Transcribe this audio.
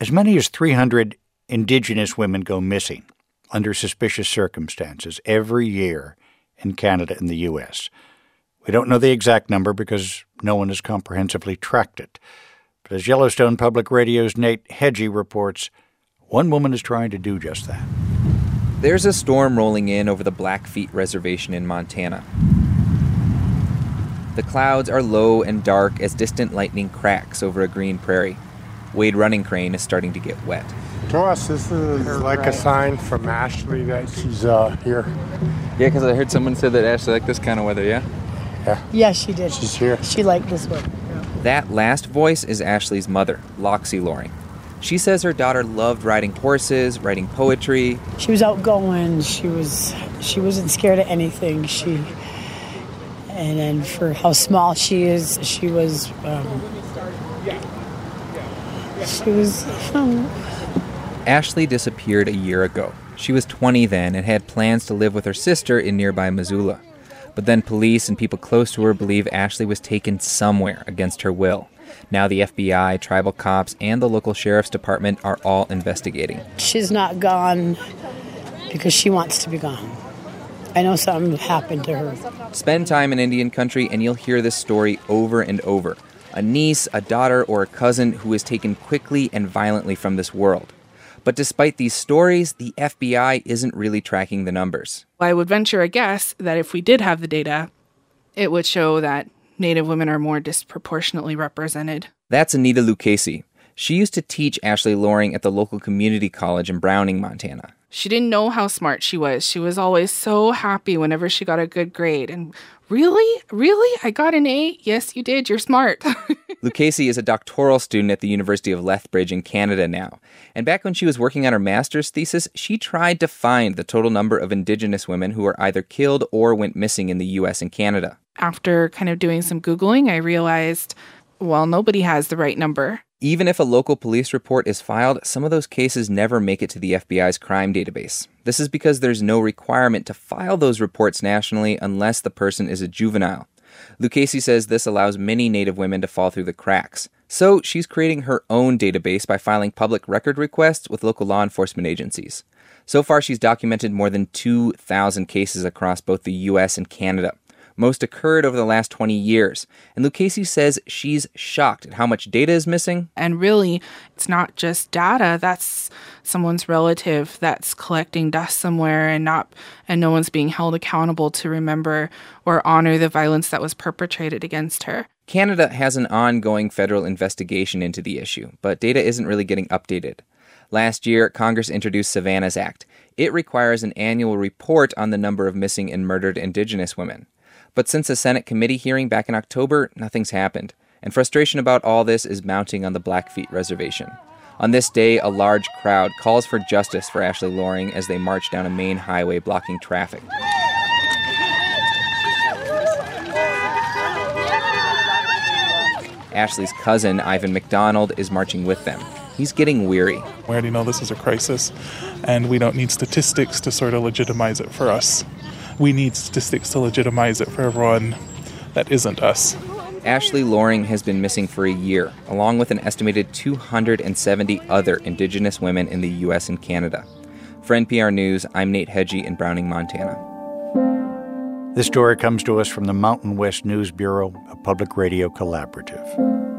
As many as 300 Indigenous women go missing under suspicious circumstances every year in Canada and the U.S. We don't know the exact number because no one has comprehensively tracked it. But as Yellowstone Public Radio's Nate Hedgie reports, one woman is trying to do just that. There's a storm rolling in over the Blackfeet Reservation in Montana. The clouds are low and dark as distant lightning cracks over a green prairie. Wade Running Crane is starting to get wet. To us, this is like a sign from Ashley that she's here. Yeah, because I heard someone say that Ashley liked this kind of weather, yeah? Yeah, she did. She's here. She liked this one. Yeah. That last voice is Ashley's mother, Loxie Loring. She says her daughter loved riding horses, writing poetry. She was outgoing. She wasn't scared of anything. And then for how small she is, she was. Ashley disappeared a year ago. She was 20 then and had plans to live with her sister in nearby Missoula. But then police and people close to her believe Ashley was taken somewhere against her will. Now the FBI, tribal cops, and the local sheriff's department are all investigating. She's not gone because she wants to be gone. I know something happened to her. Spend time in Indian country and you'll hear this story over and over. A niece, a daughter, or a cousin who is taken quickly and violently from this world. But despite these stories, the FBI isn't really tracking the numbers. I would venture a guess that if we did have the data, it would show that Native women are more disproportionately represented. That's Anita Lucchese. She used to teach Ashley Loring at the local community college in Browning, Montana. She didn't know how smart she was. She was always so happy whenever she got a good grade. And really? Really? I got an A? Yes, you did. You're smart. Lucchese is a doctoral student at the University of Lethbridge in Canada now. And back when she was working on her master's thesis, she tried to find the total number of Indigenous women who were either killed or went missing in the U.S. and Canada. After kind of doing some Googling, I realized, well, nobody has the right number. Even if a local police report is filed, some of those cases never make it to the FBI's crime database. This is because there's no requirement to file those reports nationally unless the person is a juvenile. Lucchese says this allows many Native women to fall through the cracks. So she's creating her own database by filing public record requests with local law enforcement agencies. So far, she's documented more than 2,000 cases across both the U.S. and Canada. Most occurred over the last 20 years. And Lucchese says she's shocked at how much data is missing. And really, it's not just data. That's someone's relative that's collecting dust somewhere and no one's being held accountable to remember or honor the violence that was perpetrated against her. Canada has an ongoing federal investigation into the issue, but data isn't really getting updated. Last year, Congress introduced Savannah's Act. It requires an annual report on the number of missing and murdered Indigenous women. But since a Senate committee hearing back in October, nothing's happened. And frustration about all this is mounting on the Blackfeet Reservation. On this day, a large crowd calls for justice for Ashley Loring as they march down a main highway blocking traffic. Ashley's cousin, Ivan McDonald, is marching with them. He's getting weary. We already know this is a crisis, and we don't need statistics to sort of legitimize it for us. We need statistics to legitimize it for everyone that isn't us. Ashley Loring has been missing for a year, along with an estimated 270 other Indigenous women in the U.S. and Canada. For NPR News, I'm Nate Hedgie in Browning, Montana. This story comes to us from the Mountain West News Bureau, a public radio collaborative.